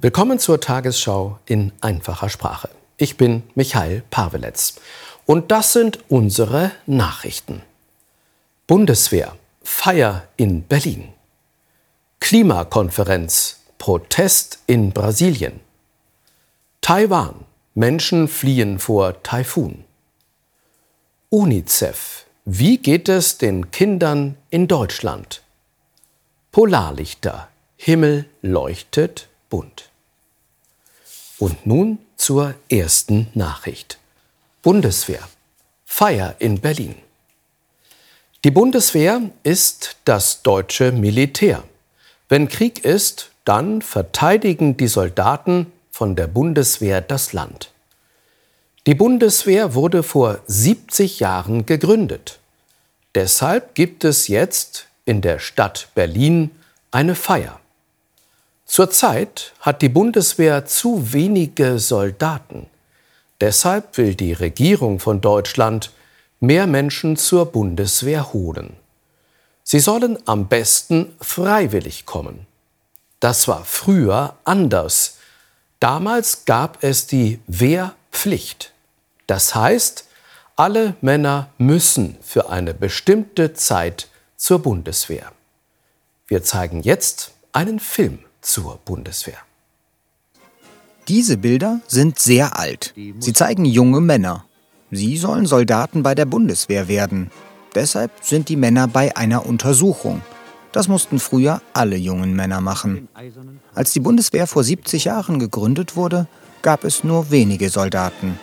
Willkommen zur Tagesschau in einfacher Sprache. Ich bin Michael Paweletz und das sind unsere Nachrichten. Bundeswehr, Feier in Berlin. Klimakonferenz, Protest in Brasilien. Taiwan, Menschen fliehen vor Taifun. UNICEF, wie geht es den Kindern in Deutschland? Polarlichter, Himmel leuchtet bunt. Und nun zur ersten Nachricht. Bundeswehr, Feier in Berlin. Die Bundeswehr ist das deutsche Militär. Wenn Krieg ist, dann verteidigen die Soldaten von der Bundeswehr das Land. Die Bundeswehr wurde vor 70 Jahren gegründet. Deshalb gibt es jetzt in der Stadt Berlin eine Feier. Zurzeit hat die Bundeswehr zu wenige Soldaten. Deshalb will die Regierung von Deutschland mehr Menschen zur Bundeswehr holen. Sie sollen am besten freiwillig kommen. Das war früher anders. Damals gab es die Wehrpflicht. Das heißt, alle Männer müssen für eine bestimmte Zeit zur Bundeswehr. Wir zeigen jetzt einen Film zur Bundeswehr. Diese Bilder sind sehr alt. Sie zeigen junge Männer. Sie sollen Soldaten bei der Bundeswehr werden. Deshalb sind die Männer bei einer Untersuchung. Das mussten früher alle jungen Männer machen. Als die Bundeswehr vor 70 Jahren gegründet wurde, gab es nur wenige Soldaten.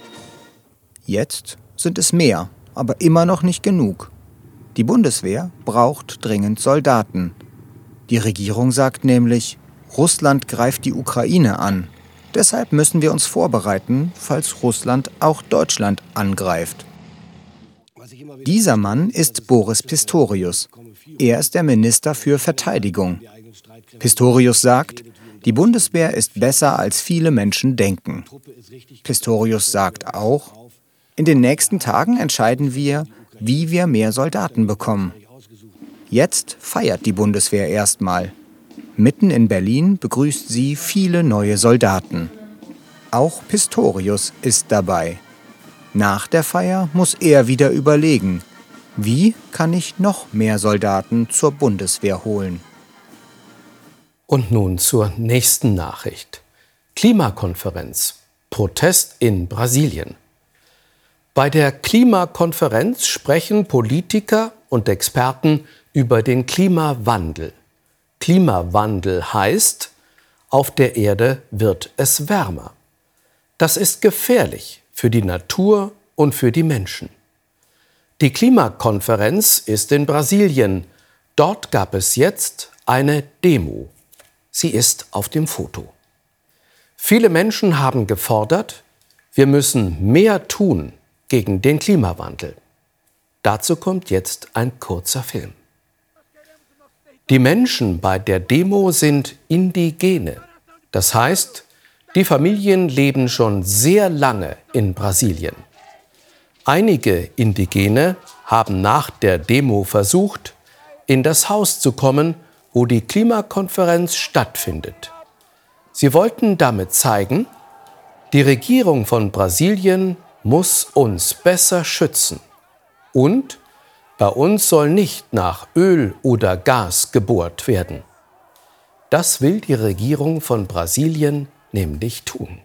Jetzt sind es mehr, aber immer noch nicht genug. Die Bundeswehr braucht dringend Soldaten. Die Regierung sagt nämlich, Russland greift die Ukraine an. Deshalb müssen wir uns vorbereiten, falls Russland auch Deutschland angreift. Dieser Mann ist Boris Pistorius. Er ist der Minister für Verteidigung. Pistorius sagt, die Bundeswehr ist besser, als viele Menschen denken. Pistorius sagt auch, in den nächsten Tagen entscheiden wir, wie wir mehr Soldaten bekommen. Jetzt feiert die Bundeswehr erstmal. Mitten in Berlin begrüßt sie viele neue Soldaten. Auch Pistorius ist dabei. Nach der Feier muss er wieder überlegen, wie kann ich noch mehr Soldaten zur Bundeswehr holen? Und nun zur nächsten Nachricht. Klimakonferenz, Protest in Brasilien. Bei der Klimakonferenz sprechen Politiker und Experten über den Klimawandel. Klimawandel heißt, auf der Erde wird es wärmer. Das ist gefährlich für die Natur und für die Menschen. Die Klimakonferenz ist in Brasilien. Dort gab es jetzt eine Demo. Sie ist auf dem Foto. Viele Menschen haben gefordert, wir müssen mehr tun gegen den Klimawandel. Dazu kommt jetzt ein kurzer Film. Die Menschen bei der Demo sind Indigene. Das heißt, die Familien leben schon sehr lange in Brasilien. Einige Indigene haben nach der Demo versucht, in das Haus zu kommen, wo die Klimakonferenz stattfindet. Sie wollten damit zeigen, die Regierung von Brasilien muss uns besser schützen. Und bei uns soll nicht nach Öl oder Gas gebohrt werden. Das will die Regierung von Brasilien nämlich tun.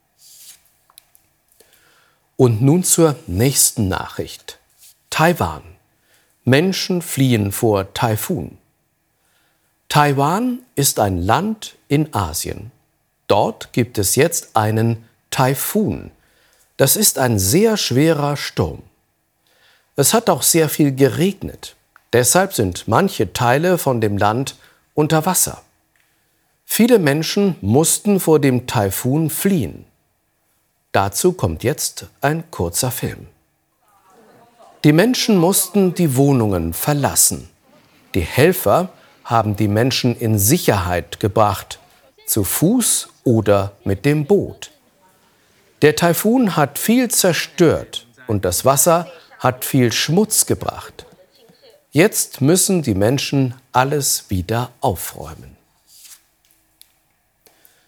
Und nun zur nächsten Nachricht. Taiwan. Menschen fliehen vor Taifun. Taiwan ist ein Land in Asien. Dort gibt es jetzt einen Taifun. Das ist ein sehr schwerer Sturm. Es hat auch sehr viel geregnet. Deshalb sind manche Teile von dem Land unter Wasser. Viele Menschen mussten vor dem Taifun fliehen. Dazu kommt jetzt ein kurzer Film. Die Menschen mussten die Wohnungen verlassen. Die Helfer haben die Menschen in Sicherheit gebracht, zu Fuß oder mit dem Boot. Der Taifun hat viel zerstört und das Wasser hat viel Schmutz gebracht. Jetzt müssen die Menschen alles wieder aufräumen.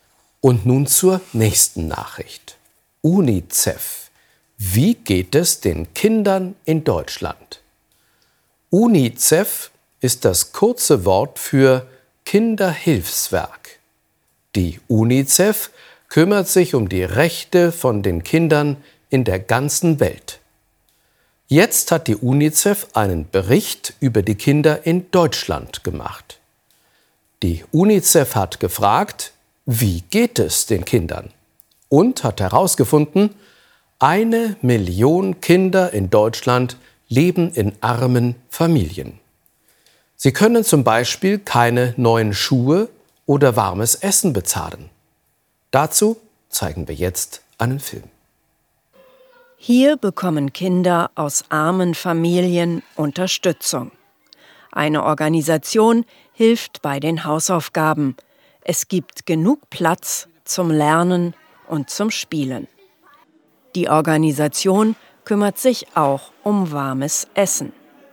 Und nun zur nächsten Nachricht. UNICEF. Wie geht es den Kindern in Deutschland? UNICEF ist das kurze Wort für Kinderhilfswerk. Die UNICEF kümmert sich um die Rechte von den Kindern in der ganzen Welt. Jetzt hat die UNICEF einen Bericht über die Kinder in Deutschland gemacht. Die UNICEF hat gefragt, wie geht es den Kindern? Und hat herausgefunden, 1 Million Kinder in Deutschland leben in armen Familien. Sie können zum Beispiel keine neuen Schuhe oder warmes Essen bezahlen. Dazu zeigen wir jetzt einen Film. Hier bekommen Kinder aus armen Familien Unterstützung. Eine Organisation hilft bei den Hausaufgaben. Es gibt genug Platz zum Lernen und zum Spielen. Die Organisation kümmert sich auch um warmes Essen.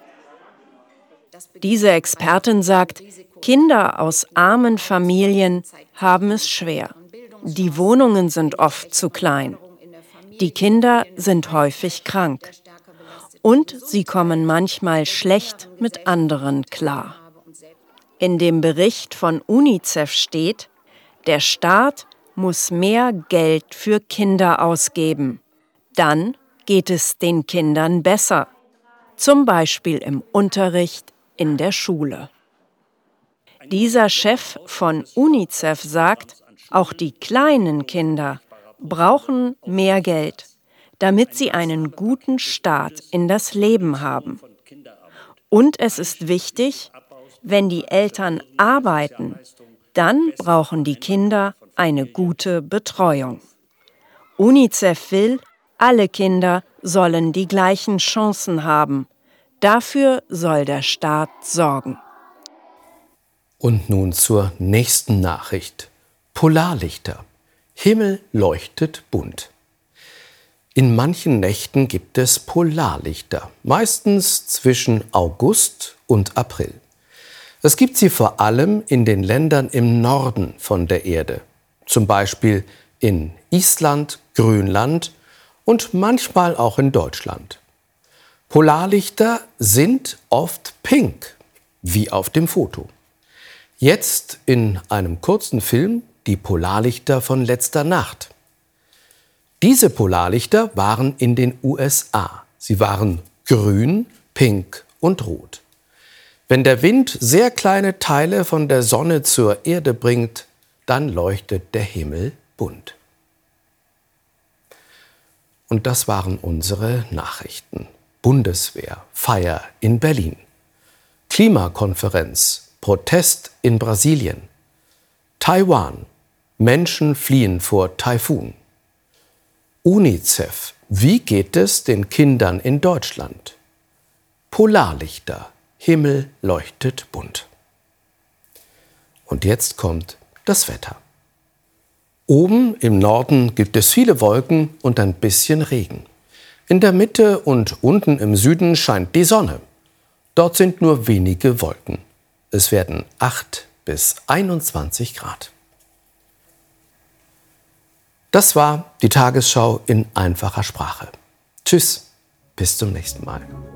Diese Expertin sagt, Kinder aus armen Familien haben es schwer. Die Wohnungen sind oft zu klein. Die Kinder sind häufig krank. Und sie kommen manchmal schlecht mit anderen klar. In dem Bericht von UNICEF steht, der Staat muss mehr Geld für Kinder ausgeben. Dann geht es den Kindern besser. Zum Beispiel im Unterricht in der Schule. Dieser Chef von UNICEF sagt, auch die kleinen Kinder brauchen mehr Geld, damit sie einen guten Start in das Leben haben. Und es ist wichtig, wenn die Eltern arbeiten, dann brauchen die Kinder eine gute Betreuung. UNICEF will, alle Kinder sollen die gleichen Chancen haben. Dafür soll der Staat sorgen. Und nun zur nächsten Nachricht. Polarlichter. Himmel leuchtet bunt. In manchen Nächten gibt es Polarlichter, meistens zwischen August und April. Es gibt sie vor allem in den Ländern im Norden von der Erde, zum Beispiel in Island, Grönland und manchmal auch in Deutschland. Polarlichter sind oft pink, wie auf dem Foto. Jetzt in einem kurzen Film die Polarlichter von letzter Nacht. Diese Polarlichter waren in den USA. Sie waren grün, pink und rot. Wenn der Wind sehr kleine Teile von der Sonne zur Erde bringt, dann leuchtet der Himmel bunt. Und das waren unsere Nachrichten. Bundeswehr, Feier in Berlin. Klimakonferenz, Protest in Brasilien. Taiwan, Menschen fliehen vor Taifun. UNICEF, wie geht es den Kindern in Deutschland? Polarlichter, Himmel leuchtet bunt. Und jetzt kommt das Wetter. Oben im Norden gibt es viele Wolken und ein bisschen Regen. In der Mitte und unten im Süden scheint die Sonne. Dort sind nur wenige Wolken. Es werden 8 bis 21 Grad. Das war die Tagesschau in einfacher Sprache. Tschüss, bis zum nächsten Mal.